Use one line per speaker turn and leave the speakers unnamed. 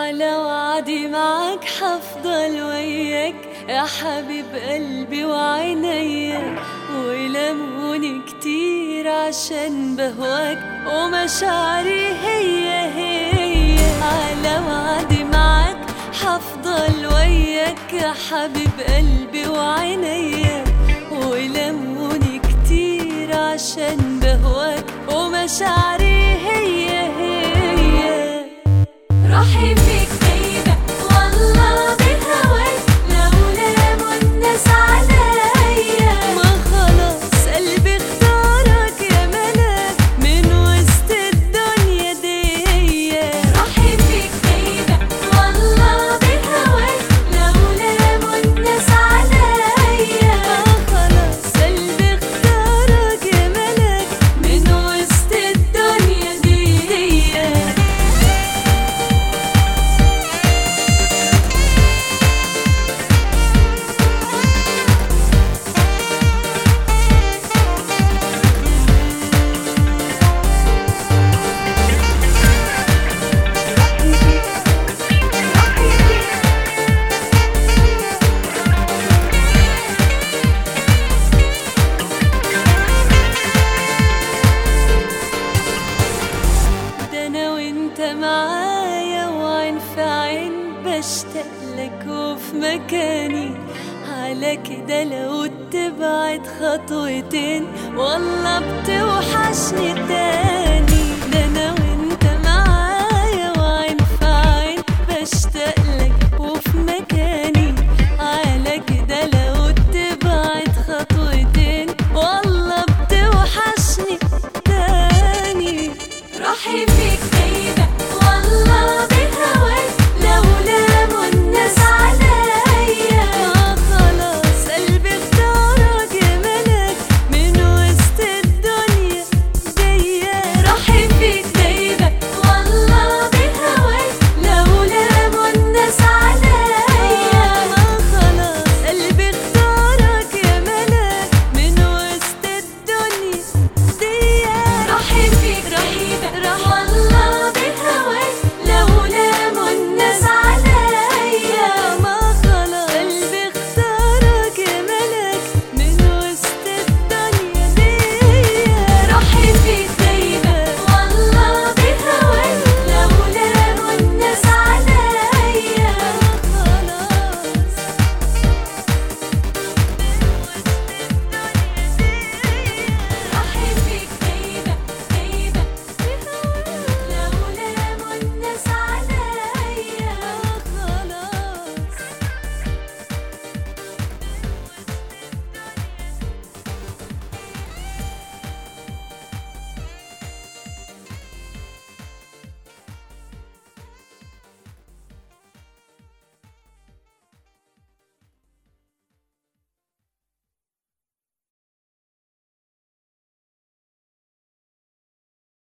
على وعدي معاك حفضل وياك يا حبيب قلبي وعينيا، ولموني كتير عشان بهواك ومشاعري هي على وعدي معاك حفضل وياك يا حبيب قلبي وعينيا، ولموني كتير عشان بهواك ومشاعري هي روحي فيك دايبة والله بهواك، لو لاموا الناس عليا ما خلاص قلبي اختارك يا ملاك من وسط الدنيا دي. روحي فيك دايبة والله بهواك، لو لاموا الناس عليا ما خلاص قلبي اختارك يا ملاك من وسط الدنيا دي. أنا وإنت معايا وعين في عين بشتاقلك وفي مكاني، على كده لو تبعد خطوتين والله بتوحشني تاني. ده أنا وإنت معايا وعين في عين بشتاقلك وفي مكاني، على كده لو تبعد خطوتين والله بتوحشني تاني. روحي فيك